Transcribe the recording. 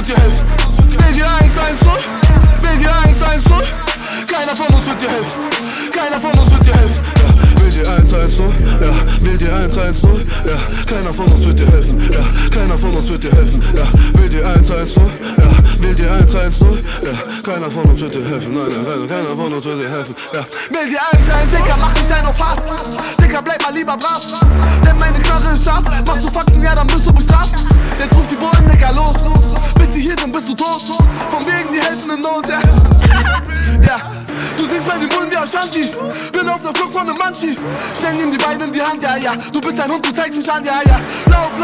dir helfen. Will dir 110, will dir 110. Keiner von uns wird dir helfen, keiner von uns wird dir helfen. Ja, will dir 110, ja, will dir 110. Ja, keiner von uns wird dir helfen, ja, keiner von uns wird dir helfen. Ja, will dir 110, ja, will dir 110. Ja, keiner von uns wird dir helfen, nein, keiner von uns wird dir helfen. Ja, will dir 110, Dicker, mach dich ein auf hart. Dicker, bleib mal lieber brav, denn meine Knarre ist scharf. Machst du Faxen, ja, dann bist du bestraft. Jetzt ruf die Bullen, Dicker, los. Bis sie hier sind, bist du tot. Von wegen, sie helfen in Not, ja. Ja, du singst bei den Bullen wie Ashanti. Bin auf der Flucht von nem Manchi. Schnell nimm die Beine in die Hand, ja, ja. Du bist ein Hund, du zeigst mich an, ja, ja. Lauf, lauf.